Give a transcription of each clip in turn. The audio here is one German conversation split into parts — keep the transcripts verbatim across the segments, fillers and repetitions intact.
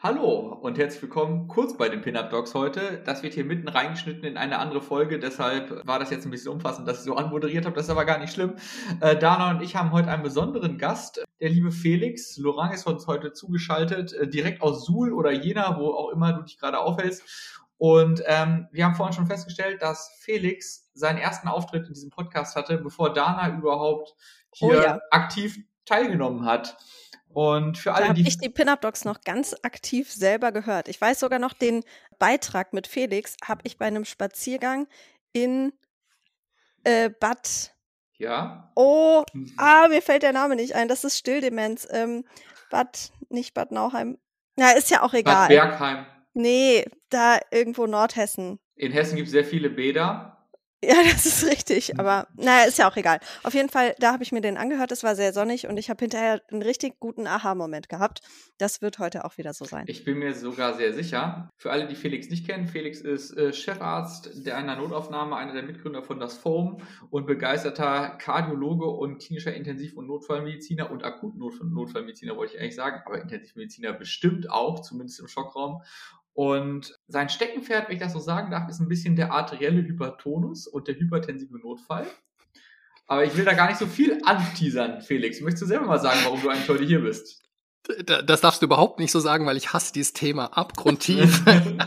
Hallo und herzlich willkommen kurz bei den Pin-Up Dogs heute. Das wird hier mitten reingeschnitten in eine andere Folge, deshalb war das jetzt ein bisschen umfassend, dass ich so anmoderiert habe, das ist aber gar nicht schlimm. Äh, Dana und ich haben heute einen besonderen Gast, der liebe Felix. Laurent ist uns heute zugeschaltet, äh, direkt aus Suhl oder Jena, wo auch immer du dich gerade aufhältst. Und ähm, wir haben vorhin schon festgestellt, dass Felix seinen ersten Auftritt in diesem Podcast hatte, bevor Dana überhaupt hier Oh ja. aktiv teilgenommen hat. Und für alle, Da habe die ich die Pin-Up Dogs noch ganz aktiv selber gehört. Ich weiß sogar noch, den Beitrag mit Felix habe ich bei einem Spaziergang in äh, Bad. Ja. Oh, ah, mir fällt der Name nicht ein. Das ist Stilldemenz. Ähm, Bad, nicht Bad Nauheim. Na, ist ja auch egal. Bad Bergheim. Nee, da irgendwo Nordhessen. In Hessen gibt es sehr viele Bäder. Ja, das ist richtig, aber naja, ist ja auch egal. Auf jeden Fall, da habe ich mir den angehört, es war sehr sonnig und ich habe hinterher einen richtig guten Aha-Moment gehabt. Das wird heute auch wieder so sein. Ich bin mir sogar sehr sicher. Für alle, die Felix nicht kennen, Felix ist äh, Chefarzt der einer Notaufnahme, einer der Mitgründer von das Foam und begeisterter Kardiologe und klinischer Intensiv- und Notfallmediziner und Akutnotfallmediziner, wollte ich eigentlich sagen, aber Intensivmediziner bestimmt auch, zumindest im Schockraum. Und sein Steckenpferd, wenn ich das so sagen darf, ist ein bisschen der arterielle Hypertonus und der hypertensive Notfall. Aber ich will da gar nicht so viel anteasern, Felix. Möchtest du selber mal sagen, warum du eigentlich heute hier bist? Das darfst du überhaupt nicht so sagen, weil ich hasse dieses Thema abgrundtief.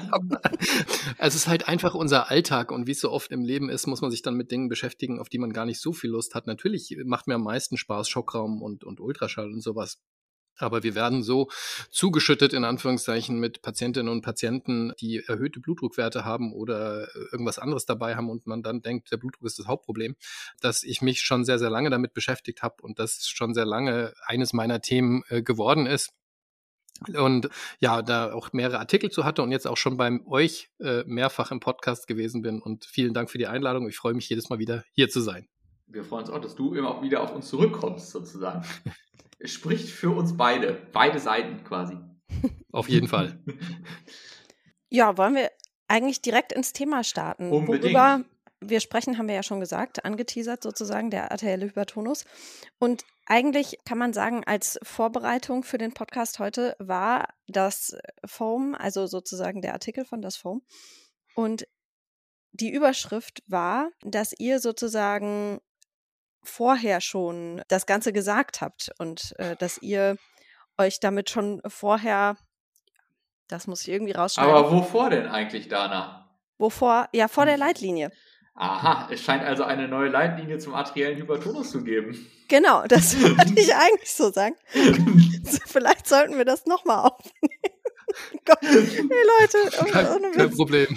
Es ist halt einfach unser Alltag und wie es so oft im Leben ist, muss man sich dann mit Dingen beschäftigen, auf die man gar nicht so viel Lust hat. Natürlich macht mir am meisten Spaß Schockraum und, und Ultraschall und sowas. Aber wir werden so zugeschüttet, in Anführungszeichen, mit Patientinnen und Patienten, die erhöhte Blutdruckwerte haben oder irgendwas anderes dabei haben und man dann denkt, der Blutdruck ist das Hauptproblem, dass ich mich schon sehr, sehr lange damit beschäftigt habe und das schon sehr lange eines meiner Themen äh, geworden ist. Und ja, da auch mehrere Artikel zu hatte und jetzt auch schon bei euch äh, mehrfach im Podcast gewesen bin. Und vielen Dank für die Einladung. Ich freue mich jedes Mal wieder, hier zu sein. Wir freuen uns auch, dass du immer auch wieder auf uns zurückkommst, sozusagen. Es spricht für uns beide, beide Seiten quasi. Auf jeden Fall. Ja, wollen wir eigentlich direkt ins Thema starten? Unbedingt. Worüber wir sprechen, haben wir ja schon gesagt, angeteasert sozusagen, der arterielle Hypertonus. Und eigentlich kann man sagen, als Vorbereitung für den Podcast heute war das Foam, also sozusagen der Artikel von das Foam. Und die Überschrift war, dass ihr sozusagen vorher schon das Ganze gesagt habt und äh, dass ihr euch damit schon vorher, das muss ich irgendwie rausschneiden. Aber wovor denn eigentlich, Dana? Wovor? Ja, vor der Leitlinie. Aha, es scheint also eine neue Leitlinie zum arteriellen Hypertonus zu geben. Genau, das wollte ich eigentlich so sagen. Vielleicht sollten wir das nochmal aufnehmen. Gott, hey Leute. Kein, ohne kein Witz. Problem.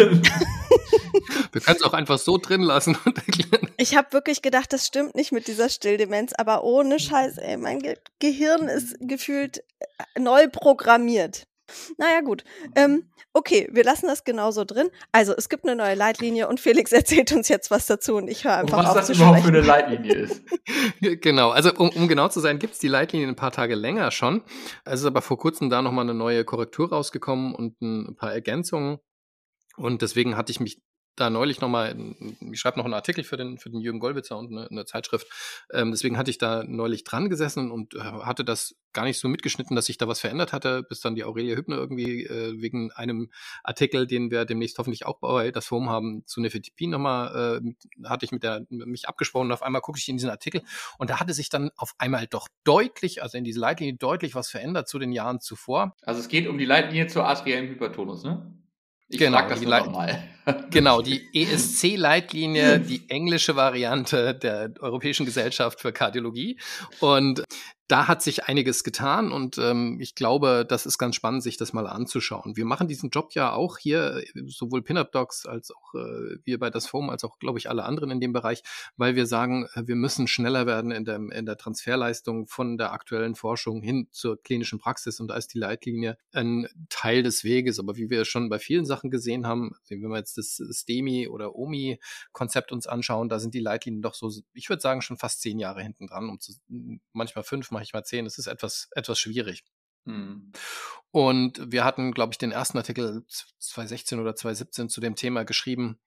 Wir können es auch einfach so drin lassen. Und erklären. Ich habe wirklich gedacht, das stimmt nicht mit dieser Stilldemenz, aber ohne Scheiß, ey, mein Ge- Gehirn ist gefühlt äh, neu programmiert. Naja, gut. Ähm, okay, wir lassen das genauso drin. Also, es gibt eine neue Leitlinie und Felix erzählt uns jetzt was dazu und ich höre Und einfach was auf das zu überhaupt für sprechen. eine Leitlinie ist. Genau, also um, um genau zu sein, gibt es die Leitlinie ein paar Tage länger schon. Es ist aber vor kurzem da nochmal eine neue Korrektur rausgekommen und ein paar Ergänzungen. Und deswegen hatte ich mich da neulich nochmal, ich schreibe noch einen Artikel für den, für den Jürgen Gollwitzer und eine, eine Zeitschrift, ähm, deswegen hatte ich da neulich dran gesessen und äh, hatte das gar nicht so mitgeschnitten, dass sich da was verändert hatte, bis dann die Aurelia Hübner irgendwie äh, wegen einem Artikel, den wir demnächst hoffentlich auch bei das Foam haben, zu Nifedipin nochmal, äh, hatte ich mit der mich abgesprochen und auf einmal gucke ich in diesen Artikel und da hatte sich dann auf einmal doch deutlich, also in dieser Leitlinie deutlich was verändert zu den Jahren zuvor. Also es geht um die Leitlinie zur arteriellen Hypertonus, ne? Ich genau, frag das die nur Leit- nochmal. Genau, die E S C-Leitlinie, die englische Variante der Europäischen Gesellschaft für Kardiologie. Und da hat sich einiges getan und ähm, ich glaube, das ist ganz spannend, sich das mal anzuschauen. Wir machen diesen Job ja auch hier, sowohl Pin-Up Dogs als auch äh, wir bei das Foam, als auch, glaube ich, alle anderen in dem Bereich, weil wir sagen, wir müssen schneller werden in der, in der Transferleistung von der aktuellen Forschung hin zur klinischen Praxis und da ist die Leitlinie ein Teil des Weges. Aber wie wir schon bei vielen Sachen gesehen haben, wenn wir jetzt das STEMI oder O M I-Konzept uns anschauen, da sind die Leitlinien doch so, ich würde sagen, schon fast zehn Jahre hinten dran, um zu, manchmal fünf, manchmal zehn. Es ist etwas, etwas schwierig. Hm. Und wir hatten, glaube ich, den ersten Artikel zwanzig sechzehn oder zwanzig siebzehn zu dem Thema geschrieben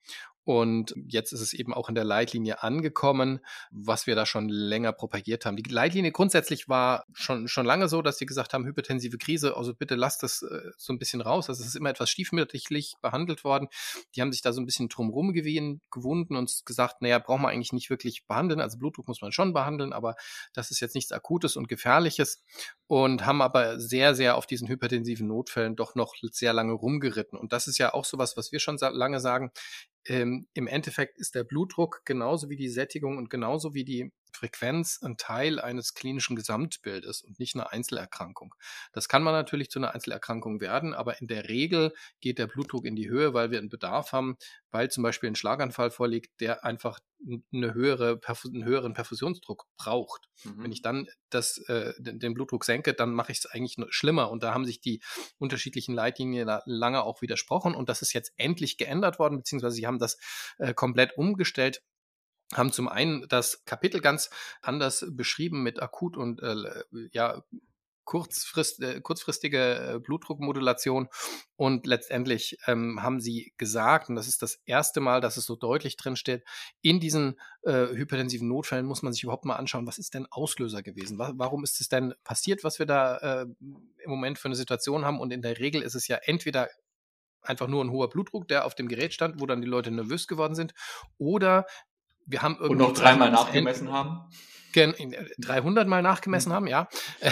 Und jetzt ist es eben auch in der Leitlinie angekommen, was wir da schon länger propagiert haben. Die Leitlinie grundsätzlich war schon, schon lange so, dass sie gesagt haben, hypertensive Krise, also bitte lasst das äh, so ein bisschen raus. Also es ist immer etwas stiefmütterlich behandelt worden. Die haben sich da so ein bisschen drumherum gewunden und gesagt, naja, braucht man eigentlich nicht wirklich behandeln. Also Blutdruck muss man schon behandeln, aber das ist jetzt nichts Akutes und Gefährliches. Und haben aber sehr, sehr auf diesen hypertensiven Notfällen doch noch sehr lange rumgeritten. Und das ist ja auch sowas, was wir schon lange sagen. Ähm, im Endeffekt ist der Blutdruck genauso wie die Sättigung und genauso wie die Frequenz ein Teil eines klinischen Gesamtbildes und nicht eine Einzelerkrankung. Das kann man natürlich zu einer Einzelerkrankung werden, aber in der Regel geht der Blutdruck in die Höhe, weil wir einen Bedarf haben, weil zum Beispiel ein Schlaganfall vorliegt, der einfach eine höhere, einen höheren Perfusionsdruck braucht. Mhm. Wenn ich dann das, äh, den Blutdruck senke, dann mache ich es eigentlich schlimmer. Und da haben sich die unterschiedlichen Leitlinien lange auch widersprochen. Und das ist jetzt endlich geändert worden, beziehungsweise sie haben das äh, komplett umgestellt. Haben zum einen das Kapitel ganz anders beschrieben mit akut und äh, ja kurzfrist, äh, kurzfristige äh, Blutdruckmodulation und letztendlich ähm, haben sie gesagt, und das ist das erste Mal, dass es so deutlich drin steht, in diesen äh, hypertensiven Notfällen muss man sich überhaupt mal anschauen, was ist denn Auslöser gewesen? Was, warum ist es denn passiert, was wir da äh, im Moment für eine Situation haben? Und in der Regel ist es ja entweder einfach nur ein hoher Blutdruck, der auf dem Gerät stand, wo dann die Leute nervös geworden sind, oder wir haben irgendwie und noch dreimal nachgemessen haben. dreihundert Mal nachgemessen mhm. haben, ja.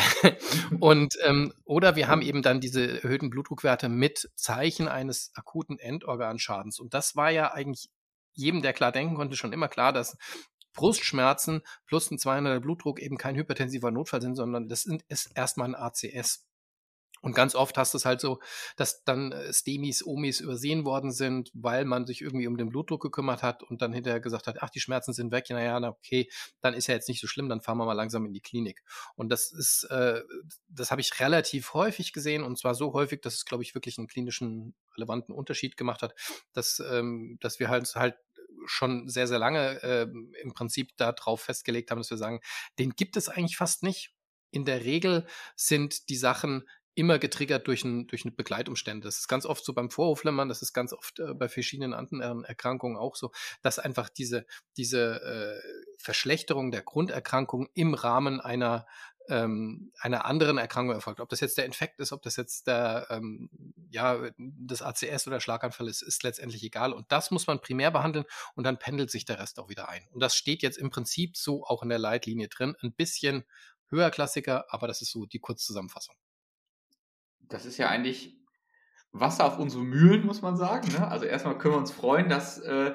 Und ähm, oder wir haben eben dann diese erhöhten Blutdruckwerte mit Zeichen eines akuten Endorganschadens. Und das war ja eigentlich jedem, der klar denken konnte, schon immer klar, dass Brustschmerzen plus ein zweihunderter Blutdruck eben kein hypertensiver Notfall sind, sondern das ist erstmal ein A C S. Und ganz oft hast du es halt so, dass dann STEMIs, OMIs übersehen worden sind, weil man sich irgendwie um den Blutdruck gekümmert hat und dann hinterher gesagt hat, ach, die Schmerzen sind weg, naja, na okay, dann ist ja jetzt nicht so schlimm, dann fahren wir mal langsam in die Klinik. Und das ist, äh, das habe ich relativ häufig gesehen und zwar so häufig, dass es, glaube ich, wirklich einen klinischen relevanten Unterschied gemacht hat, dass, ähm, dass wir halt halt schon sehr, sehr lange äh, im Prinzip darauf festgelegt haben, dass wir sagen, den gibt es eigentlich fast nicht. In der Regel sind die Sachen immer getriggert durch, ein, durch eine Begleitumstände. Das ist ganz oft so beim Vorhofflimmern, das ist ganz oft äh, bei verschiedenen anderen Erkrankungen auch so, dass einfach diese, diese äh, Verschlechterung der Grunderkrankung im Rahmen einer, ähm, einer anderen Erkrankung erfolgt. Ob das jetzt der Infekt ist, ob das jetzt der, ähm, ja, das A C S oder Schlaganfall ist, ist letztendlich egal. Und das muss man primär behandeln und dann pendelt sich der Rest auch wieder ein. Und das steht jetzt im Prinzip so auch in der Leitlinie drin. Ein bisschen höherklassiger, aber das ist so die Kurzzusammenfassung. Das ist ja eigentlich Wasser auf unsere Mühlen, muss man sagen. Ne? Also erstmal können wir uns freuen, dass äh,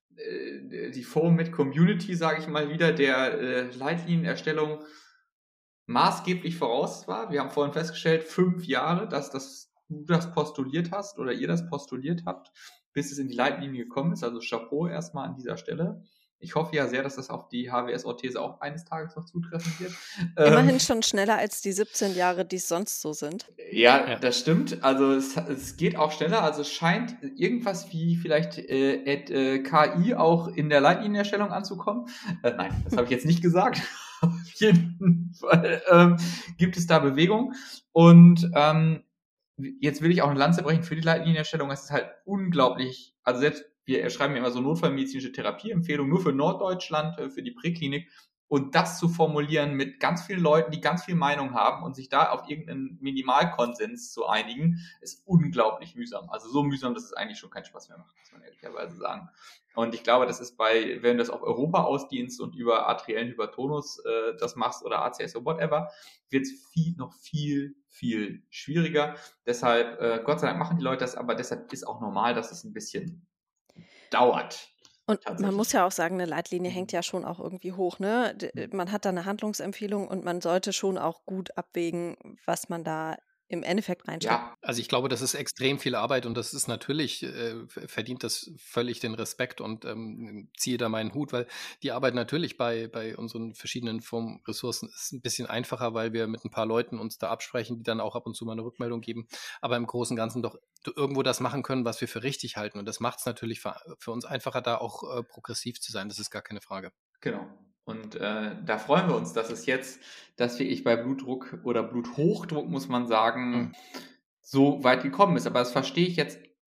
die Forum mit Community, sage ich mal wieder, der äh, Leitlinienerstellung maßgeblich voraus war. Wir haben vorhin festgestellt, fünf Jahre, dass das, du das postuliert hast oder ihr das postuliert habt, bis es in die Leitlinie gekommen ist. Also Chapeau erstmal an dieser Stelle. Ich hoffe ja sehr, dass das auf die H W S-Orthese auch eines Tages noch zutreffen wird. Immerhin ähm, schon schneller als die siebzehn Jahre, die es sonst so sind. Ja, ja. Das stimmt. Also es, es geht auch schneller. Also es scheint irgendwas wie vielleicht äh, at, äh, K I auch in der Leitlinienerstellung anzukommen. Äh, nein, das habe ich jetzt nicht gesagt. Auf jeden Fall ähm, gibt es da Bewegung. Und ähm, jetzt will ich auch eine Lanze brechen für die Leitlinienerstellung. Es ist halt unglaublich, also selbst wir schreiben ja immer so notfallmedizinische Therapieempfehlungen nur für Norddeutschland, für die Präklinik. Und das zu formulieren mit ganz vielen Leuten, die ganz viel Meinung haben und sich da auf irgendeinen Minimalkonsens zu einigen, ist unglaublich mühsam. Also so mühsam, dass es eigentlich schon keinen Spaß mehr macht, muss man ehrlicherweise sagen. Und ich glaube, das ist bei, wenn du das auf Europa ausdienst und über arteriellen Hypertonus äh, das machst oder A C S oder whatever, wird es viel, noch viel, viel schwieriger. Deshalb, äh, Gott sei Dank machen die Leute das, aber deshalb ist auch normal, dass es ein bisschen dauert. Und man muss ja auch sagen, eine Leitlinie hängt ja schon auch irgendwie hoch, ne? Man hat da eine Handlungsempfehlung und man sollte schon auch gut abwägen, was man da im Endeffekt reinsteckt. Ja, also ich glaube, das ist extrem viel Arbeit und das ist natürlich, äh, verdient das völlig den Respekt und ähm, ziehe da meinen Hut, weil die Arbeit natürlich bei, bei unseren verschiedenen Firmenressourcen ist ein bisschen einfacher, weil wir mit ein paar Leuten uns da absprechen, die dann auch ab und zu mal eine Rückmeldung geben, aber im Großen und Ganzen doch irgendwo das machen können, was wir für richtig halten und das macht es natürlich für, für uns einfacher, da auch äh, progressiv zu sein, das ist gar keine Frage. Genau. Und äh, da freuen wir uns, dass es jetzt, dass wirklich bei Blutdruck oder Bluthochdruck, muss man sagen, mhm. so weit gekommen ist. Aber das verstehe ich jetzt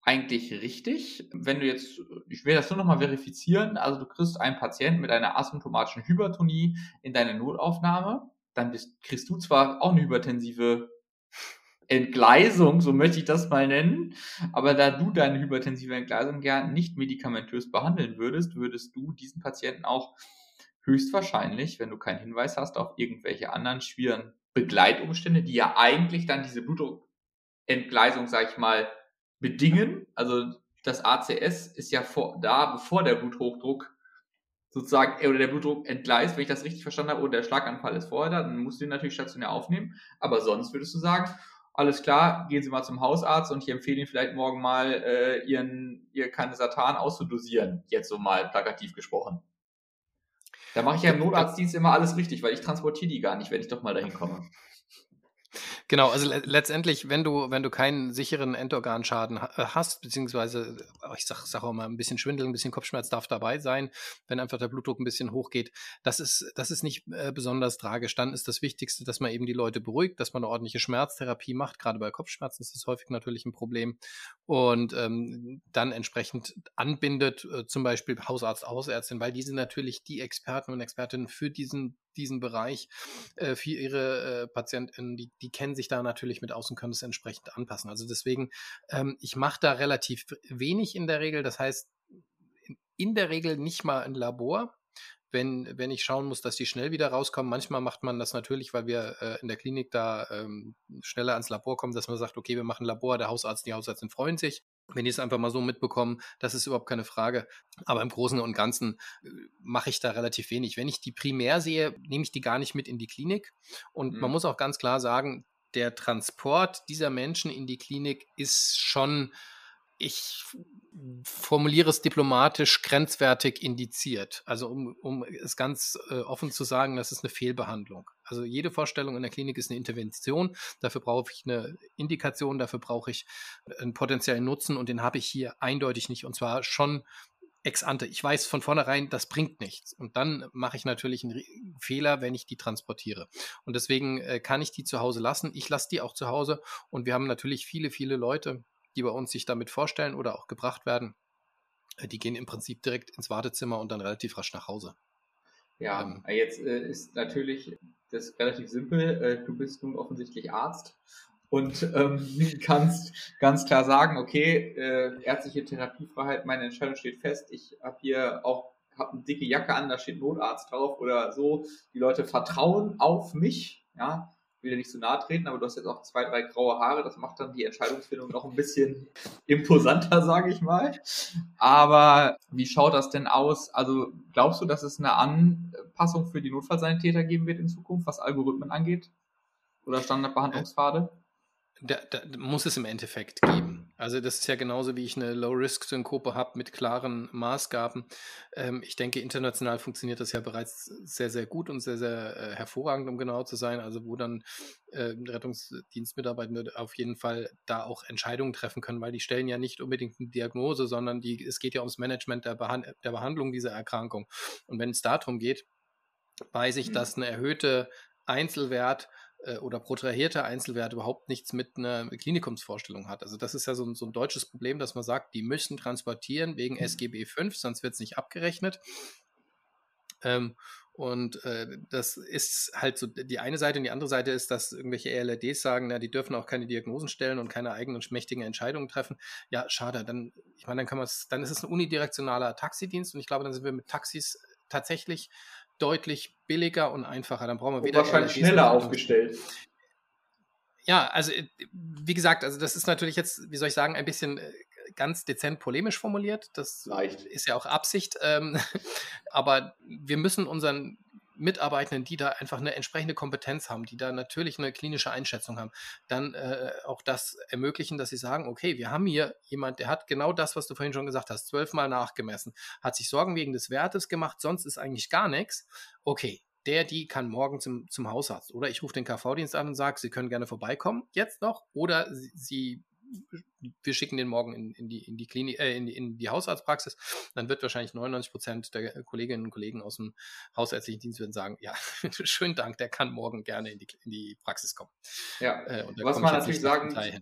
eigentlich richtig. Wenn du jetzt, ich will das nur nochmal verifizieren, also du kriegst einen Patienten mit einer asymptomatischen Hypertonie in deine Notaufnahme, dann bist, kriegst du zwar auch eine hypertensive Entgleisung, so möchte ich das mal nennen, aber da du deine hypertensive Entgleisung ja nicht medikamentös behandeln würdest, würdest du diesen Patienten auch höchstwahrscheinlich, wenn du keinen Hinweis hast auf irgendwelche anderen schweren Begleitumstände, die ja eigentlich dann diese Blutdruckentgleisung, sag ich mal, bedingen. Also das A C S ist ja vor, da, bevor der Bluthochdruck sozusagen, oder der Blutdruck entgleist, wenn ich das richtig verstanden habe, oder der Schlaganfall ist vorher da, dann musst du ihn natürlich stationär aufnehmen. Aber sonst würdest du sagen, alles klar, gehen Sie mal zum Hausarzt und ich empfehle Ihnen vielleicht morgen mal, äh, Ihren, Ihr Canesatan auszudosieren. Jetzt so mal plakativ gesprochen. Da mache ich ja im Notarztdienst immer alles richtig, weil ich transportiere die gar nicht, wenn ich doch mal dahin komme. Genau, also le- letztendlich, wenn du, wenn du keinen sicheren Endorganschaden ha- hast, beziehungsweise, ich sag, sag auch mal, ein bisschen Schwindel, ein bisschen Kopfschmerz darf dabei sein, wenn einfach der Blutdruck ein bisschen hochgeht, das ist, das ist nicht äh, besonders tragisch. Dann ist das Wichtigste, dass man eben die Leute beruhigt, dass man eine ordentliche Schmerztherapie macht. Gerade bei Kopfschmerzen ist das häufig natürlich ein Problem. Und ähm, dann entsprechend anbindet, äh, zum Beispiel Hausarzt, Hausärztin, weil die sind natürlich die Experten und Expertinnen für diesen diesen Bereich, äh, für ihre äh, PatientInnen, die, die kennen sich da natürlich mit aus und können es entsprechend anpassen. Also deswegen, ähm, ich mache da relativ wenig in der Regel. Das heißt, in, in der Regel nicht mal ein Labor, wenn, wenn ich schauen muss, dass die schnell wieder rauskommen. Manchmal macht man das natürlich, weil wir äh, in der Klinik da ähm, schneller ans Labor kommen, dass man sagt, okay, wir machen Labor, der Hausarzt, die Hausärztin freuen sich. Wenn die es einfach mal so mitbekommen, das ist überhaupt keine Frage. Aber im Großen und Ganzen äh, mache ich da relativ wenig. Wenn ich die primär sehe, nehme ich die gar nicht mit in die Klinik. Und mhm. man muss auch ganz klar sagen, der Transport dieser Menschen in die Klinik ist schon, ich formuliere es diplomatisch, grenzwertig indiziert. Also um, um es ganz äh, offen zu sagen, das ist eine Fehlbehandlung. Also jede Vorstellung in der Klinik ist eine Intervention. Dafür brauche ich eine Indikation, dafür brauche ich einen potenziellen Nutzen und den habe ich hier eindeutig nicht. Und zwar schon ex ante. Ich weiß von vornherein, das bringt nichts. Und dann mache ich natürlich einen Fehler, wenn ich die transportiere. Und deswegen äh, kann ich die zu Hause lassen. Ich lasse die auch zu Hause. Und wir haben natürlich viele, viele Leute, die bei uns sich damit vorstellen oder auch gebracht werden, die gehen im Prinzip direkt ins Wartezimmer und dann relativ rasch nach Hause. Ja, ähm, jetzt äh, ist natürlich das relativ simpel. Äh, du bist nun offensichtlich Arzt und ähm, kannst ganz klar sagen, okay, äh, ärztliche Therapiefreiheit, meine Entscheidung steht fest. Ich habe hier auch hab eine dicke Jacke an, da steht Notarzt drauf oder so. Die Leute vertrauen auf mich, ja. Ich will dir nicht so nahe treten, aber du hast jetzt auch zwei, drei graue Haare, das macht dann die Entscheidungsfindung noch ein bisschen imposanter, sage ich mal. Aber wie schaut das denn aus? Also glaubst du, dass es eine Anpassung für die Notfallsanitäter geben wird in Zukunft, was Algorithmen angeht? Oder Standardbehandlungspfade? Da, da muss es im Endeffekt geben. Also das ist ja genauso, wie ich eine Low-Risk-Synkope habe mit klaren Maßgaben. Ähm, ich denke, international funktioniert das ja bereits sehr, sehr gut und sehr, sehr äh, hervorragend, um genau zu sein. Also wo dann äh, Rettungsdienstmitarbeitende auf jeden Fall da auch Entscheidungen treffen können, weil die stellen ja nicht unbedingt eine Diagnose, sondern die, es geht ja ums Management der, Behand- der Behandlung dieser Erkrankung. Und wenn es darum geht, weiß ich, mhm. dass eine erhöhte Einzelwert oder protrahierte Einzelwert überhaupt nichts mit einer Klinikumsvorstellung hat. Also das ist ja so ein, so ein deutsches Problem, dass man sagt, die müssen transportieren wegen S G B fünf, sonst wird es nicht abgerechnet. Ähm, und äh, das ist halt so die eine Seite, und die andere Seite ist, dass irgendwelche E L R Ds sagen, na, die dürfen auch keine Diagnosen stellen und keine eigenen mächtigen Entscheidungen treffen. Ja, schade, dann, ich meine, dann kann man es, dann ist es ein unidirektionaler Taxidienst und ich glaube, dann sind wir mit Taxis tatsächlich deutlich billiger und einfacher. Dann brauchen wir wieder wahrscheinlich schneller aufgestellt. Ja, also wie gesagt, also das ist natürlich jetzt, wie soll ich sagen, ein bisschen ganz dezent polemisch formuliert. Das Leicht. Ist ja auch Absicht. Ähm, aber wir müssen unseren Mitarbeitenden, die da einfach eine entsprechende Kompetenz haben, die da natürlich eine klinische Einschätzung haben, dann äh, auch das ermöglichen, dass sie sagen, okay, wir haben hier jemand, der hat genau das, was du vorhin schon gesagt hast, zwölfmal nachgemessen, hat sich Sorgen wegen des Wertes gemacht, sonst ist eigentlich gar nichts. Okay, der, die kann morgen zum, zum Hausarzt. Oder ich rufe den K V-Dienst an und sage, Sie können gerne vorbeikommen, jetzt noch. Oder Sie, Sie wir schicken den morgen in, in, die, in, die Klinik, äh, in, die, in die Hausarztpraxis. Dann wird wahrscheinlich neunundneunzig Prozent der Kolleginnen und Kollegen aus dem hausärztlichen Dienst werden sagen, ja, schönen Dank, der kann morgen gerne in die, in die Praxis kommen. Ja, äh, was man natürlich sagen, mhm.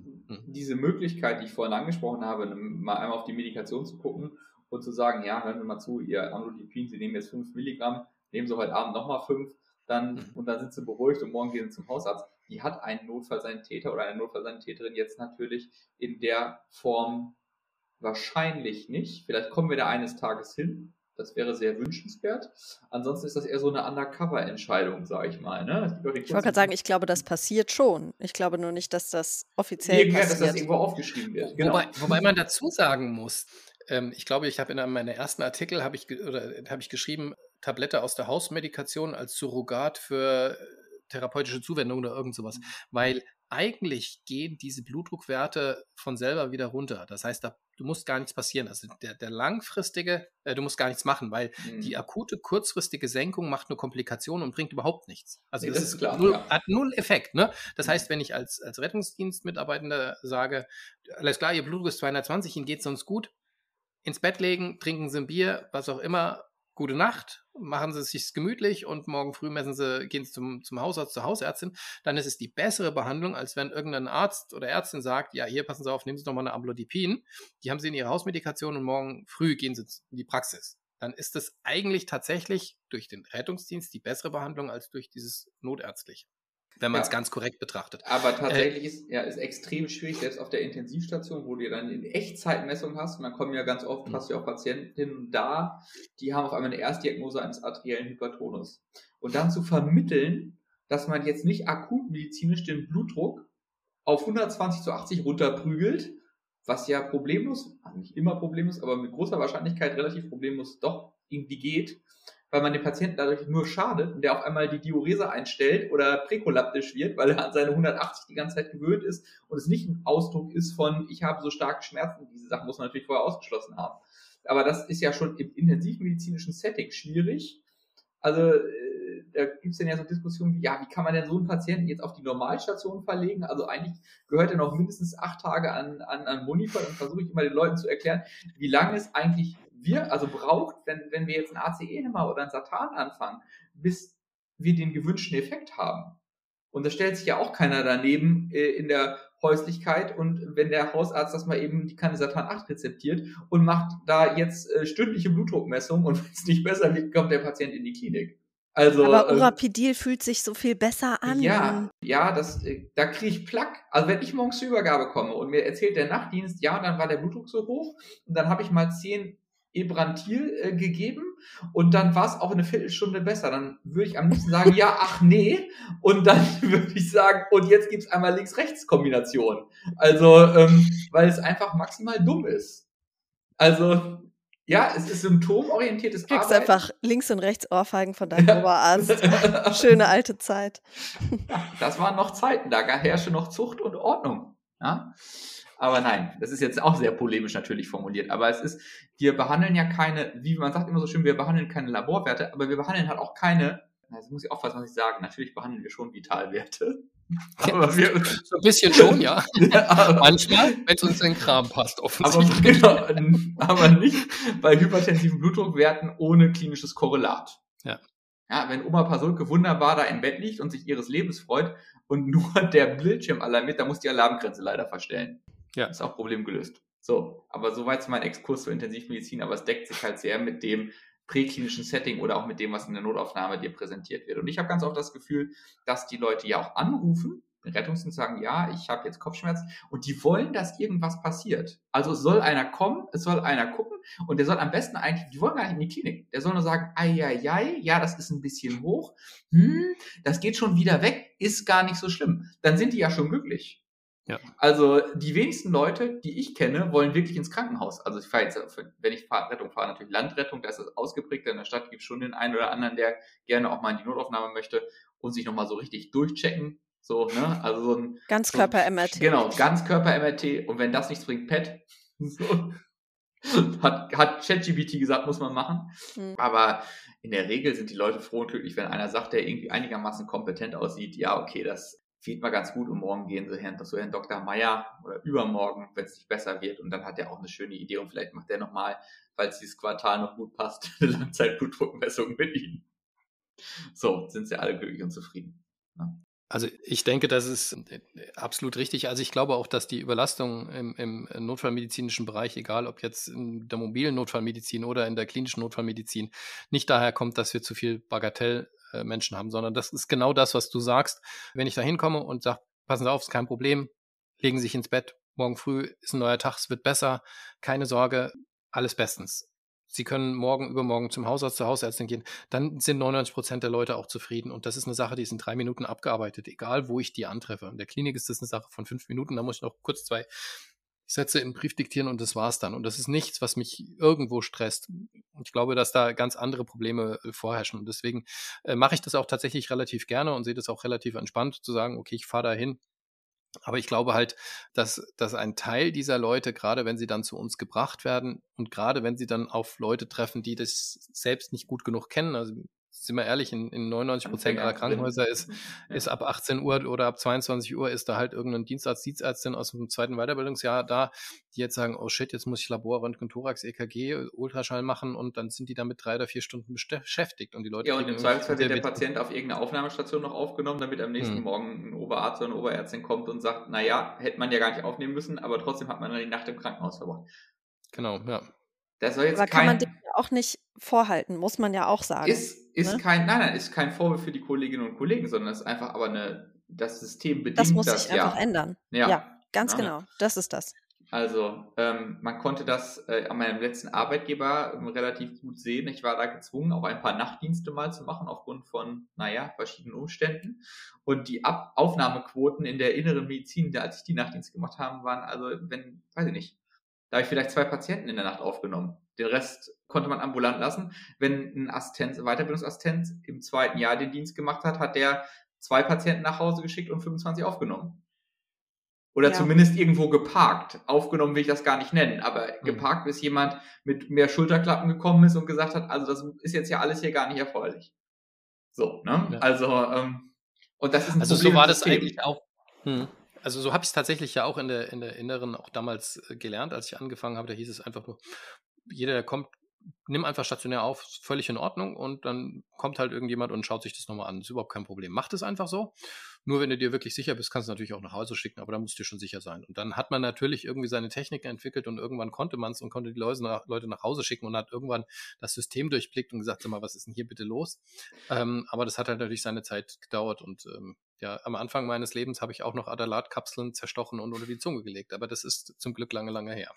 diese Möglichkeit, die ich vorhin angesprochen habe, mal einmal auf die Medikation zu gucken und zu sagen, ja, hören wir mal zu, ihr Amlodipin, Sie nehmen jetzt fünf Milligramm, nehmen Sie heute Abend nochmal fünf, dann, und dann sind Sie beruhigt und morgen gehen Sie zum Hausarzt. Die hat einen Notfallsanitäter oder eine Notfallsanitäterin jetzt natürlich in der Form wahrscheinlich nicht. Vielleicht kommen wir da eines Tages hin. Das wäre sehr wünschenswert. Ansonsten ist das eher so eine Undercover-Entscheidung, sage ich mal. Ne? Ich wollte gerade sagen, ich glaube, das passiert schon. Ich glaube nur nicht, dass das offiziell nee, passiert. Dass das irgendwo aufgeschrieben wird. Genau. Wobei, wobei man dazu sagen muss, ähm, ich glaube, ich habe in einem meiner ersten Artikel habe ich, oder, hab ich geschrieben, Tablette aus der Hausmedikation als Surrogat für therapeutische Zuwendung oder irgend sowas. Mhm. Weil eigentlich gehen diese Blutdruckwerte von selber wieder runter. Das heißt, da, du musst gar nichts passieren. Also der, der langfristige, äh, du musst gar nichts machen, weil mhm. die akute, kurzfristige Senkung macht nur Komplikationen und bringt überhaupt nichts. Also nee, das, das ist klar, null, ja. hat null Effekt. Ne? Das mhm. heißt, wenn ich als, als Rettungsdienstmitarbeitender sage, alles klar, Ihr Blutdruck ist zweihundertzwanzig, Ihnen geht es sonst gut, ins Bett legen, trinken Sie ein Bier, was auch immer, gute Nacht, machen Sie es sich gemütlich und morgen früh messen Sie, gehen Sie zum, zum Hausarzt, zur Hausärztin, dann ist es die bessere Behandlung, als wenn irgendein Arzt oder Ärztin sagt, ja, hier, passen Sie auf, nehmen Sie doch mal eine Amlodipin, die haben Sie in Ihrer Hausmedikation und morgen früh gehen Sie in die Praxis. Dann ist das eigentlich tatsächlich durch den Rettungsdienst die bessere Behandlung als durch dieses Notärztliche, wenn man es ja. ganz korrekt betrachtet. Aber tatsächlich äh, ist ja ist extrem schwierig, selbst auf der Intensivstation, wo du dann in Echtzeitmessung hast, und dann kommen ja ganz oft, hast du ja auch Patientinnen da, die haben auf einmal eine Erstdiagnose eines arteriellen Hypertonus. Und dann zu vermitteln, dass man jetzt nicht akut medizinisch den Blutdruck auf hundertzwanzig zu achtzig runterprügelt, was ja problemlos, nicht immer problemlos, aber mit großer Wahrscheinlichkeit relativ problemlos doch irgendwie geht, weil man dem Patienten dadurch nur schadet und der auf einmal die Diurese einstellt oder präkolaptisch wird, weil er an seine hundertachtzig die ganze Zeit gewöhnt ist und es nicht ein Ausdruck ist von, ich habe so starke Schmerzen. Diese Sachen muss man natürlich vorher ausgeschlossen haben. Aber das ist ja schon im intensivmedizinischen Setting schwierig. Also äh, da gibt es dann ja so Diskussionen wie, ja, wie kann man denn so einen Patienten jetzt auf die Normalstation verlegen? Also eigentlich gehört er noch mindestens acht Tage an, an, an Monitor. Dann versuche ich immer den Leuten zu erklären, wie lange es eigentlich wir, also braucht, wenn, wenn wir jetzt ein A C E-Hämmer oder ein Satan anfangen, bis wir den gewünschten Effekt haben. Und da stellt sich ja auch keiner daneben äh, in der Häuslichkeit und wenn der Hausarzt das mal eben die Satan acht rezeptiert und macht da jetzt äh, stündliche Blutdruckmessung und wenn es nicht besser wird, kommt der Patient in die Klinik. Also, aber Urapidil äh, fühlt sich so viel besser an. Ja, ja, das, äh, da kriege ich Plack. Also wenn ich morgens zur Übergabe komme und mir erzählt der Nachtdienst, ja, und dann war der Blutdruck so hoch und dann habe ich mal zehn Ebrantil äh, gegeben und dann war es auch eine Viertelstunde besser. Dann würde ich am liebsten sagen, ja, ach nee. Und dann würde ich sagen, und jetzt gibt's einmal Links-Rechts-Kombination. Also, ähm, weil es einfach maximal dumm ist. Also, ja, es ist symptomorientiertes Arbeiten. Du kriegst Arbeiten. einfach links und rechts Ohrfeigen von deinem Oberarzt. Schöne alte Zeit. Das waren noch Zeiten, da herrschte noch Zucht und Ordnung. Ja? Aber nein, das ist jetzt auch sehr polemisch natürlich formuliert. Aber es ist, wir behandeln ja keine, wie man sagt immer so schön, wir behandeln keine Laborwerte, aber wir behandeln halt auch keine, das muss ich aufpassen, was ich sage, natürlich behandeln wir schon Vitalwerte. Aber wir, so ein bisschen schon, ja. ja manchmal, wenn es uns in den Kram passt, offensichtlich. Aber, genau, aber nicht bei hypertensiven Blutdruckwerten ohne klinisches Korrelat. Ja. Ja, wenn Oma Pasulke wunderbar da im Bett liegt und sich ihres Lebens freut und nur der Bildschirm alarmiert, dann muss die Alarmgrenze leider verstellen. Ja. Ist auch Problem gelöst. So, aber soweit mein Exkurs zur Intensivmedizin, aber es deckt sich halt sehr mit dem präklinischen Setting oder auch mit dem, was in der Notaufnahme dir präsentiert wird. Und ich habe ganz oft das Gefühl, dass die Leute ja auch anrufen, den Rettungsdienst sagen, ja, ich habe jetzt Kopfschmerzen und die wollen, dass irgendwas passiert. Also es soll einer kommen, es soll einer gucken und der soll am besten eigentlich, die wollen gar nicht in die Klinik, der soll nur sagen, ai, ai, ai, ja, das ist ein bisschen hoch, hm, das geht schon wieder weg, ist gar nicht so schlimm. Dann sind die ja schon glücklich. Ja. Also die wenigsten Leute, die ich kenne, wollen wirklich ins Krankenhaus. Also ich fahre jetzt, wenn ich Fahrradrettung fahre, natürlich Landrettung, da ist das ausgeprägt. In der Stadt gibt es schon den einen oder anderen, der gerne auch mal in die Notaufnahme möchte und sich nochmal so richtig durchchecken. So, ne? Also so ein Ganzkörper-M R T. So, genau, Ganzkörper-M R T. Und wenn das nichts bringt, P E T. So. Hat, hat ChatGPT gesagt, muss man machen. Mhm. Aber in der Regel sind die Leute froh und glücklich, wenn einer sagt, der irgendwie einigermaßen kompetent aussieht, ja, okay, das geht mal ganz gut und morgen gehen sie Herrn, zu Herrn Doktor Meier oder übermorgen, wenn es nicht besser wird und dann hat er auch eine schöne Idee und vielleicht macht der nochmal, weil es dieses Quartal noch gut passt, eine Langzeitblutdruckmessung mit Ihnen. So, sind sie alle glücklich und zufrieden. Ja. Also ich denke, das ist absolut richtig. Also ich glaube auch, dass die Überlastung im, im notfallmedizinischen Bereich, egal ob jetzt in der mobilen Notfallmedizin oder in der klinischen Notfallmedizin, nicht daher kommt, dass wir zu viel Bagatellmenschen haben, sondern das ist genau das, was du sagst. Wenn ich da hinkomme und sage, passen Sie auf, ist kein Problem, legen Sie sich ins Bett, morgen früh ist ein neuer Tag, es wird besser, keine Sorge, alles bestens. Sie können morgen, übermorgen zum Hausarzt, zur Hausärztin gehen, dann sind neunundneunzig Prozent der Leute auch zufrieden. Und das ist eine Sache, die ist in drei Minuten abgearbeitet, egal wo ich die antreffe. In der Klinik ist das eine Sache von fünf Minuten, da muss ich noch kurz zwei Sätze im Brief diktieren und das war's dann. Und das ist nichts, was mich irgendwo stresst. Und ich glaube, dass da ganz andere Probleme vorherrschen. Und deswegen äh, mache ich das auch tatsächlich relativ gerne und sehe das auch relativ entspannt, zu sagen, okay, ich fahre da hin. Aber ich glaube halt, dass, dass ein Teil dieser Leute, gerade wenn sie dann zu uns gebracht werden und gerade wenn sie dann auf Leute treffen, die das selbst nicht gut genug kennen, also sind wir ehrlich, in, in neunundneunzig Prozent aller Krankenhäuser ist, ja. ist ab achtzehn Uhr oder ab zweiundzwanzig Uhr ist da halt irgendein Dienstarzt, Dienstärztin aus dem zweiten Weiterbildungsjahr da, die jetzt sagen, oh shit, jetzt muss ich Labor, Röntgen, Thorax, E K G, Ultraschall machen und dann sind die damit drei oder vier Stunden beschäftigt und die Leute. Ja, und im Zweifelsfall wird der Patient auf irgendeine Aufnahmestation noch aufgenommen, damit am nächsten hm. Morgen ein Oberarzt oder eine Oberärztin kommt und sagt, naja, hätte man ja gar nicht aufnehmen müssen, aber trotzdem hat man dann die Nacht im Krankenhaus verbracht. Genau, ja. Das soll jetzt aber kann kein, man dem ja auch nicht vorhalten, muss man ja auch sagen. Ist, ist ne? kein, nein, nein, ist kein Vorwurf für die Kolleginnen und Kollegen, sondern es ist einfach aber eine, das System bedingt das. Das muss das, sich einfach ja. ändern. Ja, ja ganz ja. genau, das ist das. Also, ähm, man konnte das äh, an meinem letzten Arbeitgeber ähm, relativ gut sehen. Ich war da gezwungen, auch ein paar Nachtdienste mal zu machen, aufgrund von, naja, verschiedenen Umständen. Und die Ab- Aufnahmequoten in der inneren Medizin, als ich die Nachtdienste gemacht habe, waren also, wenn, weiß ich nicht, da habe ich vielleicht zwei Patienten in der Nacht aufgenommen. Den Rest konnte man ambulant lassen. Wenn ein Assistent, Weiterbildungsassistent im zweiten Jahr den Dienst gemacht hat, hat der zwei Patienten nach Hause geschickt und fünfundzwanzig aufgenommen. Oder ja. zumindest irgendwo geparkt. Aufgenommen will ich das gar nicht nennen, aber mhm. geparkt, bis jemand mit mehr Schulterklappen gekommen ist und gesagt hat, also das ist jetzt ja alles hier gar nicht erforderlich. So, ne? Ja. Also, ähm, und das ist ein also Problem. So war das eigentlich auch. Hm. Also so habe ich es tatsächlich ja auch in der, in der Inneren auch damals äh, gelernt, als ich angefangen habe. Da hieß es einfach nur, jeder, der kommt, nimm einfach stationär auf, völlig in Ordnung und dann kommt halt irgendjemand und schaut sich das nochmal an. Das ist überhaupt kein Problem. Mach das einfach so. Nur wenn du dir wirklich sicher bist, kannst du natürlich auch nach Hause schicken, aber da musst du dir schon sicher sein. Und dann hat man natürlich irgendwie seine Techniken entwickelt und irgendwann konnte man es und konnte die Leute nach, Leute nach Hause schicken und hat irgendwann das System durchblickt und gesagt, sag mal, was ist denn hier bitte los? Ähm, aber das hat halt natürlich seine Zeit gedauert und ähm, ja, am Anfang meines Lebens habe ich auch noch Adalat-Kapseln zerstochen und unter die Zunge gelegt, aber das ist zum Glück lange, lange her.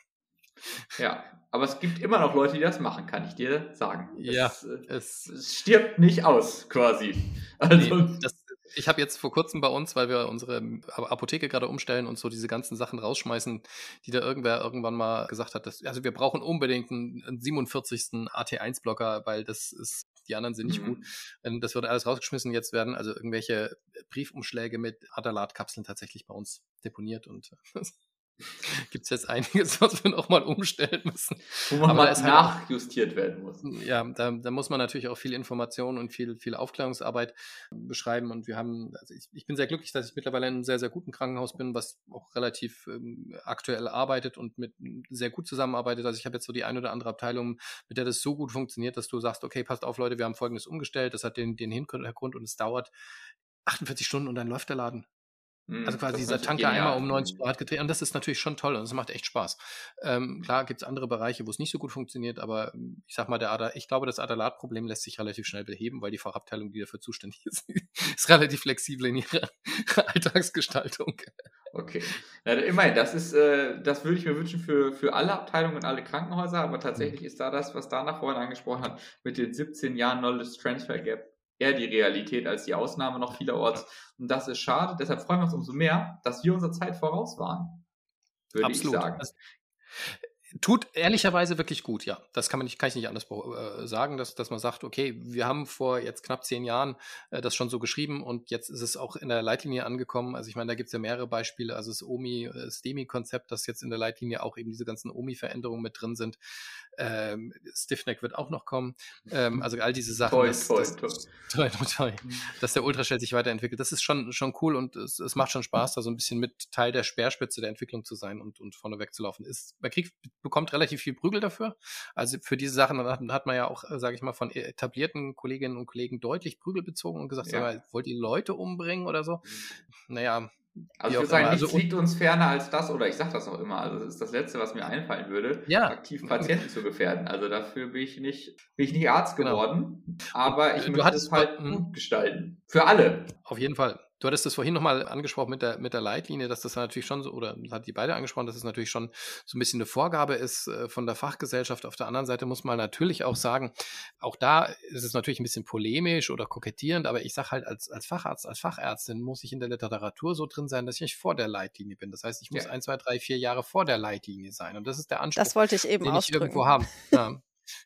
Ja, aber es gibt immer noch Leute, die das machen, kann ich dir sagen. Ja, es, es, es stirbt nicht aus, quasi. Also, nee, das, ich habe jetzt vor kurzem bei uns, weil wir unsere Apotheke gerade umstellen und so diese ganzen Sachen rausschmeißen, die da irgendwer irgendwann mal gesagt hat, dass, also wir brauchen unbedingt einen, einen siebenundvierzigsten A T eins Blocker, weil das ist, die anderen sind nicht mhm. gut. Das wird alles rausgeschmissen. Jetzt werden also irgendwelche Briefumschläge mit Adalat-Kapseln tatsächlich bei uns deponiert und gibt es jetzt einiges, was wir nochmal umstellen müssen. Wo man aber mal nachjustiert halt, werden muss. Ja, da, da muss man natürlich auch viel Information und viel, viel Aufklärungsarbeit beschreiben. Und wir haben, also ich, ich bin sehr glücklich, dass ich mittlerweile in einem sehr, sehr guten Krankenhaus bin, was auch relativ ähm, aktuell arbeitet und mit sehr gut zusammenarbeitet. Also ich habe jetzt so die ein oder andere Abteilung, mit der das so gut funktioniert, dass du sagst, okay, passt auf, Leute, wir haben Folgendes umgestellt, das hat den, den Hintergrund und es dauert achtundvierzig Stunden und dann läuft der Laden. Also quasi dieser Tanker einmal um neunzig Grad gedreht und das ist natürlich schon toll und es macht echt Spaß. Ähm, klar gibt es andere Bereiche, wo es nicht so gut funktioniert, aber ich sag mal, der Ada, ich glaube, das Adalat-Problem lässt sich relativ schnell beheben, weil die Fachabteilung, die dafür zuständig ist, ist relativ flexibel in ihrer Alltagsgestaltung. Okay. Ja, immerhin, das ist, äh, das würde ich mir wünschen für, für alle Abteilungen und alle Krankenhäuser, aber tatsächlich mhm. ist da das, was Dana vorhin angesprochen hat, mit den siebzehn Jahren Knowledge Transfer Gap eher die Realität als die Ausnahme noch vielerorts. Und das ist schade. Deshalb freuen wir uns umso mehr, dass wir unserer Zeit voraus waren. Würde Absolut. ich sagen. Das tut ehrlicherweise wirklich gut, ja. Das kann man nicht, kann ich nicht anders äh, sagen, dass, dass man sagt, okay, wir haben vor jetzt knapp zehn Jahren äh, das schon so geschrieben und jetzt ist es auch in der Leitlinie angekommen. Also ich meine, da gibt es ja mehrere Beispiele. Also das O M I, das S T E M I-Konzept, das jetzt in der Leitlinie auch eben diese ganzen O M I-Veränderungen mit drin sind. Ähm, Stiffneck wird auch noch kommen. Ähm, also all diese Sachen. Toll, dass, toll, dass, toll. toll, toll. Dass der Ultraschall sich weiterentwickelt. Das ist schon, schon cool und es, es macht schon Spaß, da so ein bisschen mit Teil der Speerspitze der Entwicklung zu sein und, und vorne wegzulaufen. Ist, man kriegt bekommt relativ viel Prügel dafür. Also für diese Sachen hat, hat man ja auch, sage ich mal, von etablierten Kolleginnen und Kollegen deutlich Prügel bezogen und gesagt, Ja. sag mal, wollt ihr Leute umbringen oder so? Naja, Also wie ich auch würde sagen, immer. nichts Also, liegt uns ferner als das, oder ich sage das auch immer, also das ist das Letzte, was mir einfallen würde, Ja. aktiv Patienten zu gefährden. Also dafür bin ich nicht, bin ich nicht Arzt Genau. geworden, aber ich du möchte hattest es halt vor- gut gestalten. Für alle. Auf jeden Fall. Du hattest das vorhin nochmal angesprochen mit der, mit der Leitlinie, dass das natürlich schon so, oder hat die beide angesprochen, dass es natürlich schon so ein bisschen eine Vorgabe ist äh, von der Fachgesellschaft. Auf der anderen Seite muss man natürlich auch sagen, auch da ist es natürlich ein bisschen polemisch oder kokettierend, aber ich sage halt, als, als Facharzt, als Fachärztin muss ich in der Literatur so drin sein, dass ich nicht vor der Leitlinie bin. Das heißt, ich muss Ja. ein, zwei, drei, vier Jahre vor der Leitlinie sein. Und das ist der Anspruch, Das wollte ich eben den ich ausdrücken. irgendwo habe. Ja.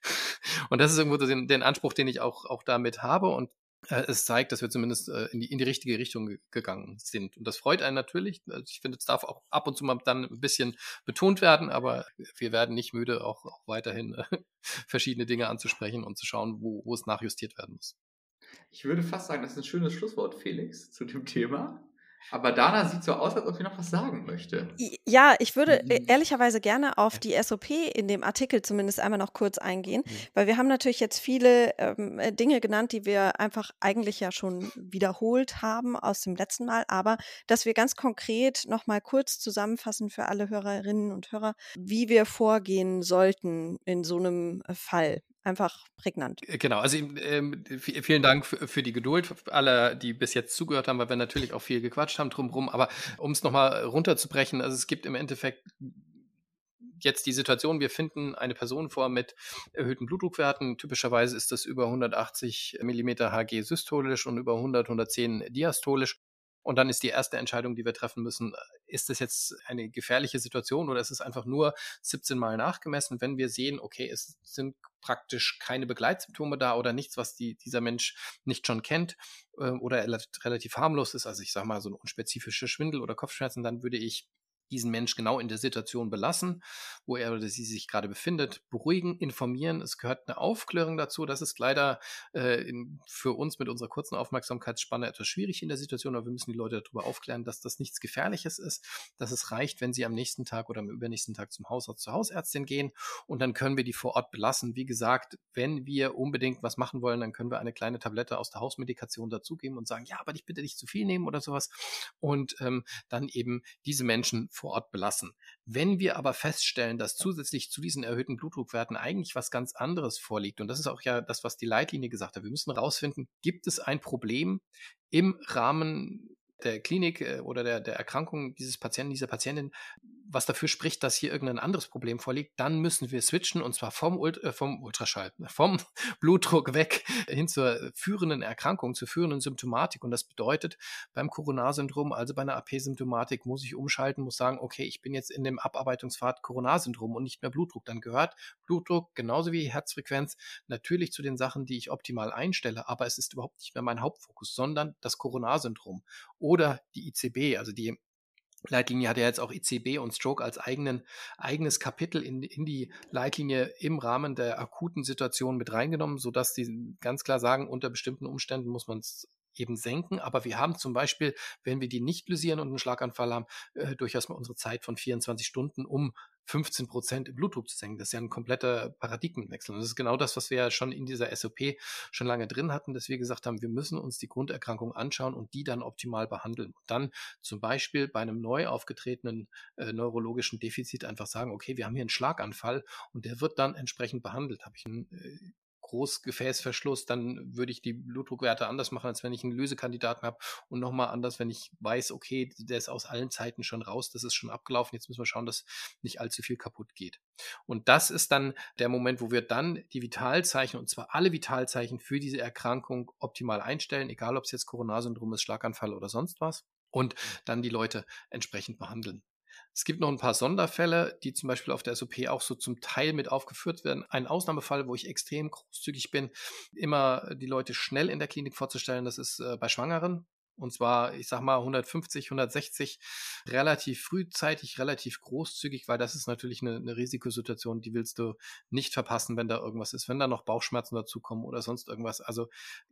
Und das ist irgendwo den, den Anspruch, den ich auch, auch damit habe. Und äh, es zeigt, dass wir zumindest äh, in, die, in die richtige Richtung ge- gegangen sind. Und das freut einen natürlich. Also ich finde, es darf auch ab und zu mal dann ein bisschen betont werden, aber wir werden nicht müde, auch, auch weiterhin äh, verschiedene Dinge anzusprechen und zu schauen, wo, wo es nachjustiert werden muss. Ich würde fast sagen, das ist ein schönes Schlusswort, Felix, zu dem Thema. Aber Dana sieht so aus, als ob sie noch was sagen möchte. Ja, ich würde äh, ehrlicherweise gerne auf die S O P in dem Artikel zumindest einmal noch kurz eingehen, weil wir haben natürlich jetzt viele ähm, äh, Dinge genannt, die wir einfach eigentlich ja schon wiederholt haben aus dem letzten Mal, aber dass wir ganz konkret noch mal kurz zusammenfassen für alle Hörerinnen und Hörer, wie wir vorgehen sollten in so einem äh, Fall. Einfach prägnant. Genau, also ähm, v- vielen Dank für, für die Geduld, für alle, die bis jetzt zugehört haben, weil wir natürlich auch viel gequatscht haben drumherum, aber um es nochmal runterzubrechen, also es gibt im Endeffekt jetzt die Situation, wir finden eine Person vor mit erhöhten Blutdruckwerten, typischerweise ist das über hundertachtzig Millimeter Hg systolisch und über hundert, hundertzehn diastolisch. Und dann ist die erste Entscheidung, die wir treffen müssen, ist das jetzt eine gefährliche Situation oder ist es einfach nur siebzehn Mal nachgemessen, wenn wir sehen, okay, es sind praktisch keine Begleitsymptome da oder nichts, was die, dieser Mensch nicht schon kennt äh, oder relativ harmlos ist, also ich sage mal so ein unspezifischer Schwindel oder Kopfschmerzen, dann würde ich diesen Mensch genau in der Situation belassen, wo er oder sie sich gerade befindet, beruhigen, informieren. Es gehört eine Aufklärung dazu. Das ist leider äh, in, für uns mit unserer kurzen Aufmerksamkeitsspanne etwas schwierig in der Situation, aber wir müssen die Leute darüber aufklären, dass das nichts Gefährliches ist, dass es reicht, wenn sie am nächsten Tag oder am übernächsten Tag zum Hausarzt, zur Hausärztin gehen und dann können wir die vor Ort belassen. Wie gesagt, wenn wir unbedingt was machen wollen, dann können wir eine kleine Tablette aus der Hausmedikation dazugeben und sagen, ja, aber ich bitte nicht zu viel nehmen oder sowas und ähm, dann eben diese Menschen vor Ort belassen. Wenn wir aber feststellen, dass zusätzlich zu diesen erhöhten Blutdruckwerten eigentlich was ganz anderes vorliegt, und das ist auch ja das, was die Leitlinie gesagt hat, wir müssen herausfinden, gibt es ein Problem im Rahmen der Klinik oder der, der Erkrankung dieses Patienten, dieser Patientin, was dafür spricht, dass hier irgendein anderes Problem vorliegt, dann müssen wir switchen und zwar vom, Ult- äh, vom Ultraschall, vom Blutdruck weg hin zur führenden Erkrankung, zur führenden Symptomatik. Und das bedeutet, beim Coronarsyndrom, also bei einer A P-Symptomatik, muss ich umschalten, muss sagen, okay, ich bin jetzt in dem Abarbeitungspfad Coronarsyndrom und nicht mehr Blutdruck. Dann gehört Blutdruck genauso wie Herzfrequenz natürlich zu den Sachen, die ich optimal einstelle, aber es ist überhaupt nicht mehr mein Hauptfokus, sondern das Coronarsyndrom oder die I C B, also die Leitlinie hat ja jetzt auch I C B und Stroke als eigenen, eigenes Kapitel in, in die Leitlinie im Rahmen der akuten Situation mit reingenommen, sodass sie ganz klar sagen, unter bestimmten Umständen muss man es eben senken. Aber wir haben zum Beispiel, wenn wir die nicht lysieren und einen Schlaganfall haben, äh, durchaus mal unsere Zeit von vierundzwanzig Stunden, um fünfzehn Prozent im Blutdruck zu senken. Das ist ja ein kompletter Paradigmenwechsel. Und das ist genau das, was wir ja schon in dieser S O P schon lange drin hatten, dass wir gesagt haben, wir müssen uns die Grunderkrankung anschauen und die dann optimal behandeln. Und dann zum Beispiel bei einem neu aufgetretenen äh, neurologischen Defizit einfach sagen, okay, wir haben hier einen Schlaganfall und der wird dann entsprechend behandelt. Habe ich einen äh, Großgefäßverschluss, dann würde ich die Blutdruckwerte anders machen, als wenn ich einen Lösekandidaten habe und nochmal anders, wenn ich weiß, okay, der ist aus allen Zeiten schon raus, das ist schon abgelaufen, jetzt müssen wir schauen, dass nicht allzu viel kaputt geht. Und das ist dann der Moment, wo wir dann die Vitalzeichen, und zwar alle Vitalzeichen für diese Erkrankung optimal einstellen, egal ob es jetzt Coronarsyndrom ist, Schlaganfall oder sonst was, und dann die Leute entsprechend behandeln. Es gibt noch ein paar Sonderfälle, die zum Beispiel auf der S O P auch so zum Teil mit aufgeführt werden. Ein Ausnahmefall, wo ich extrem großzügig bin, immer die Leute schnell in der Klinik vorzustellen, das ist äh, bei Schwangeren. Und zwar, ich sag mal, hundertfünfzig, hundertsechzig, relativ frühzeitig, relativ großzügig, weil das ist natürlich eine, eine Risikosituation, die willst du nicht verpassen, wenn da irgendwas ist, wenn da noch Bauchschmerzen dazukommen oder sonst irgendwas. Also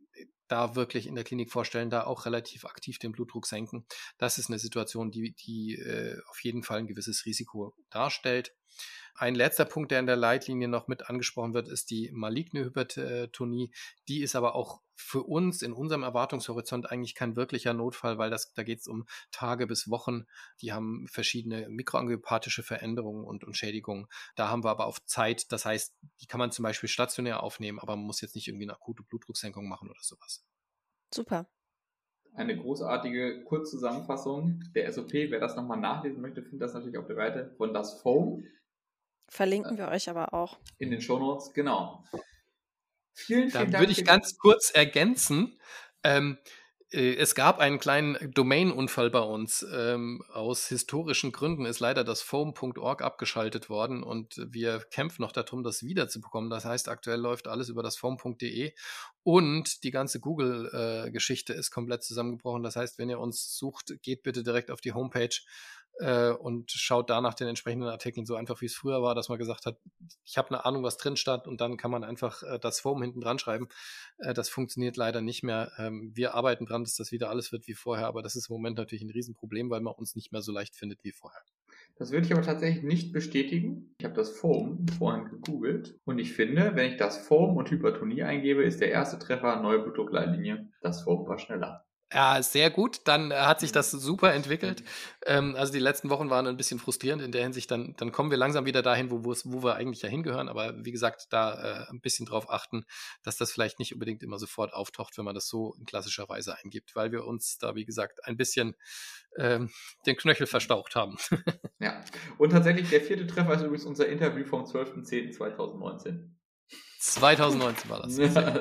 da wirklich in der Klinik vorstellen, da auch relativ aktiv den Blutdruck senken. Das ist eine Situation, die, die äh, auf jeden Fall ein gewisses Risiko darstellt. Ein letzter Punkt, der in der Leitlinie noch mit angesprochen wird, ist die maligne Hypertonie. Die ist aber auch für uns in unserem Erwartungshorizont eigentlich kein wirklicher Notfall, weil das, da geht es um Tage bis Wochen. Die haben verschiedene mikroangiopathische Veränderungen und, und Schädigungen. Da haben wir aber auf Zeit, das heißt, die kann man zum Beispiel stationär aufnehmen, aber man muss jetzt nicht irgendwie eine akute Blutdrucksenkung machen oder sowas. Super. Eine großartige Kurzzusammenfassung der S O P. Wer das nochmal nachlesen möchte, findet das natürlich auf der Seite von das Foam. Verlinken wir euch aber auch. In den Shownotes, genau. Vielen, vielen da Dank. Da würde ich ganz kurz ergänzen, ähm, äh, es gab einen kleinen Domain-Unfall bei uns. Ähm, aus historischen Gründen ist leider das foam punkt org abgeschaltet worden und wir kämpfen noch darum, das wiederzubekommen. Das heißt, aktuell läuft alles über das foam punkt de und die ganze Google-Geschichte äh, ist komplett zusammengebrochen. Das heißt, wenn ihr uns sucht, geht bitte direkt auf die Homepage und schaut da nach den entsprechenden Artikeln, so einfach wie es früher war, dass man gesagt hat, ich habe eine Ahnung, was drin stand und dann kann man einfach äh, das Foam hinten dran schreiben. Äh, das funktioniert leider nicht mehr. Ähm, wir arbeiten dran, dass das wieder alles wird wie vorher, aber das ist im Moment natürlich ein Riesenproblem, weil man uns nicht mehr so leicht findet wie vorher. Das würde ich aber tatsächlich nicht bestätigen. Ich habe das Foam vorhin gegoogelt und ich finde, wenn ich das Foam und Hypertonie eingebe, ist der erste Treffer neue Blutdruckleitlinie. Das Foam war schneller. Ja, sehr gut. Dann äh, hat sich das super entwickelt. Ähm, also die letzten Wochen waren ein bisschen frustrierend in der Hinsicht. Dann, dann kommen wir langsam wieder dahin, wo, wo wir eigentlich ja hingehören. Aber wie gesagt, da äh, ein bisschen drauf achten, dass das vielleicht nicht unbedingt immer sofort auftaucht, wenn man das so in klassischer Weise eingibt, weil wir uns da, wie gesagt, ein bisschen ähm, den Knöchel verstaucht haben. Ja, und tatsächlich der vierte Treffer ist übrigens unser Interview vom zwölften zehnten zweitausendneunzehn. zweitausendneunzehn war das. Ja.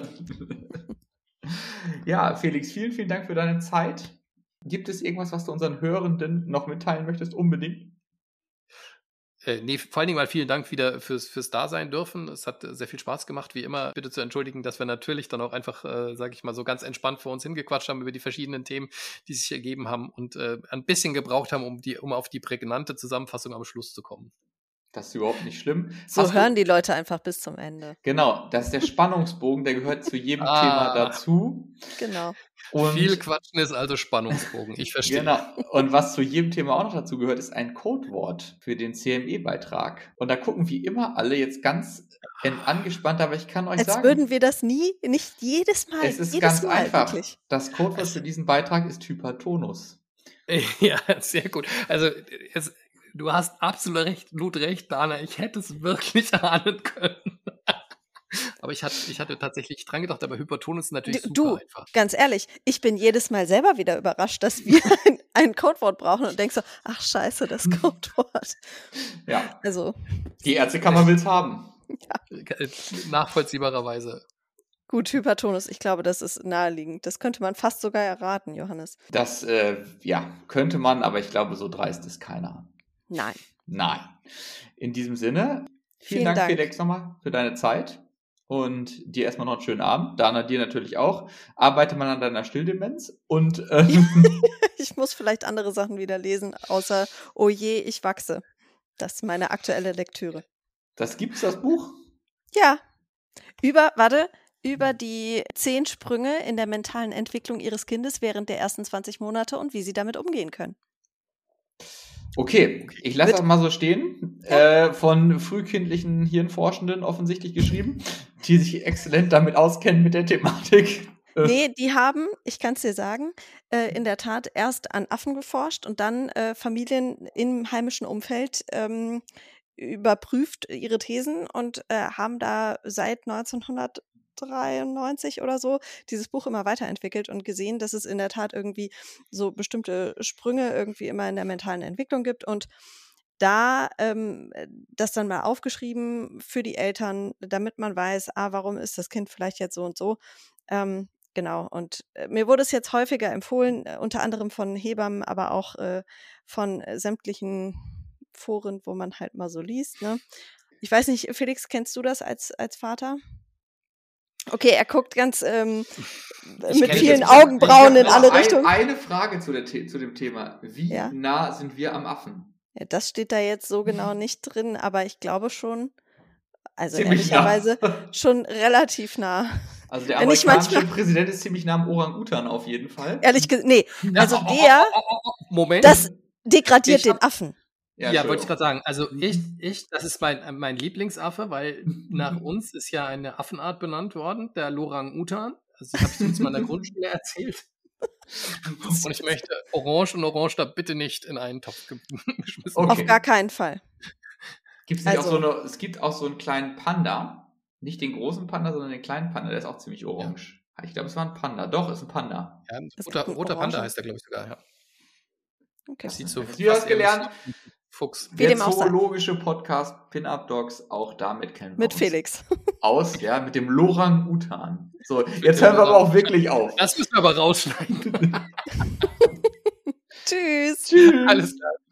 Ja, Felix, vielen, vielen Dank für deine Zeit. Gibt es irgendwas, was du unseren Hörenden noch mitteilen möchtest? Unbedingt. Äh, nee, vor allen Dingen mal vielen Dank wieder fürs, fürs Dasein dürfen. Es hat sehr viel Spaß gemacht, wie immer. Bitte zu entschuldigen, dass wir natürlich dann auch einfach, äh, sage ich mal, so ganz entspannt vor uns hingequatscht haben über die verschiedenen Themen, die sich ergeben haben und äh, ein bisschen gebraucht haben, um, die, um auf die prägnante Zusammenfassung am Schluss zu kommen. Das ist überhaupt nicht schlimm. So Hast hören du... die Leute einfach bis zum Ende. Genau, das ist der Spannungsbogen, der gehört zu jedem ah, Thema dazu. Genau. Und viel Quatschen ist also Spannungsbogen, ich verstehe. Genau, und was zu jedem Thema auch noch dazu gehört, ist ein Codewort für den C M E-Beitrag. Und da gucken wie immer alle jetzt ganz angespannt, aber ich kann euch Als sagen... Als würden wir das nie, nicht jedes Mal, Es ist jedes ganz Mal, einfach. Wirklich. Das Codewort für diesen Beitrag ist Hypertonus. Ja, sehr gut. Also es... Du hast absolut recht, Blut recht, Dana. Ich hätte es wirklich ahnen können. Aber ich hatte, ich hatte tatsächlich dran gedacht, aber Hypertonus ist natürlich du, super du, einfach. Ganz ehrlich, ich bin jedes Mal selber wieder überrascht, dass wir ein, ein Codewort brauchen und denk so, ach scheiße, das Codewort. Ja. Also. Die Ärztekammer will es haben. Ja. Nachvollziehbarerweise. Gut, Hypertonus, ich glaube, das ist naheliegend. Das könnte man fast sogar erraten, Johannes. Das, äh, ja, könnte man, aber ich glaube, so dreist ist keiner. Nein. Nein. In diesem Sinne, vielen, vielen Dank, Dank, Felix, nochmal für deine Zeit und dir erstmal noch einen schönen Abend. Dana, dir natürlich auch. Arbeite mal an deiner Stilldemenz und ähm, ich muss vielleicht andere Sachen wieder lesen, außer Oh je, ich wachse. Das ist meine aktuelle Lektüre. Das gibt's, das Buch? Ja. Über, warte, über die zehn Sprünge in der mentalen Entwicklung ihres Kindes während der ersten zwanzig Monate und wie sie damit umgehen können. Okay, ich lasse das mal so stehen. Ja. Äh, von frühkindlichen Hirnforschenden offensichtlich geschrieben, die sich exzellent damit auskennen mit der Thematik. Nee, die haben, ich kann es dir sagen, äh, in der Tat erst an Affen geforscht und dann äh, Familien im heimischen Umfeld ähm, überprüft ihre Thesen und äh, haben da seit neunzehnhundertdreiundneunzig oder so dieses Buch immer weiterentwickelt und gesehen, dass es in der Tat irgendwie so bestimmte Sprünge irgendwie immer in der mentalen Entwicklung gibt und da ähm, das dann mal aufgeschrieben für die Eltern, damit man weiß, ah, warum ist das Kind vielleicht jetzt so und so. Ähm, genau, und äh, mir wurde es jetzt häufiger empfohlen, äh, unter anderem von Hebammen, aber auch äh, von äh, sämtlichen Foren, wo man halt mal so liest, ne? Ich weiß nicht, Felix, kennst du das als, als Vater? Okay, er guckt ganz ähm, mit vielen Augenbrauen in alle ein, Richtungen. Eine Frage zu, der, zu dem Thema. Wie ja? nah sind wir am Affen? Ja, das steht da jetzt so genau nicht drin, aber ich glaube schon, also ziemlich ehrlicherweise nah. schon relativ nah. Also der amerikanische Präsident ist ziemlich nah am Orang-Utan auf jeden Fall. Ehrlich gesagt, nee, also der, Moment. das degradiert ich hab, den Affen. Ja, ja wollte ich gerade sagen. Also ich, ich, das ist mein, mein Lieblingsaffe, weil nach uns ist ja eine Affenart benannt worden, der Lorang-Utan. Also das habe ich zumindest mal in der Grundschule erzählt. Und ich möchte Orange und Orange da bitte nicht in einen Topf geschmissen. Okay. Auf gar keinen Fall. Gibt's nicht also, auch so eine, es gibt auch so einen kleinen Panda, nicht den großen Panda, sondern den kleinen Panda, der ist auch ziemlich orange. Ja. Ich glaube, es war ein Panda. Doch, ist ein Panda. Ja, ein roter, roter Panda heißt der, glaube ich, sogar, ja. Okay. Das sieht so du hast gelernt, Fuchs. Wie der zoologische Podcast Pin-Up Dogs, auch damit kennen wir Mit uns Felix. aus, ja, mit dem Lorang-Utan. So, jetzt hören wir aber auch wirklich auf. Das müssen wir aber rausschneiden. Tschüss. Tschüss. Alles klar.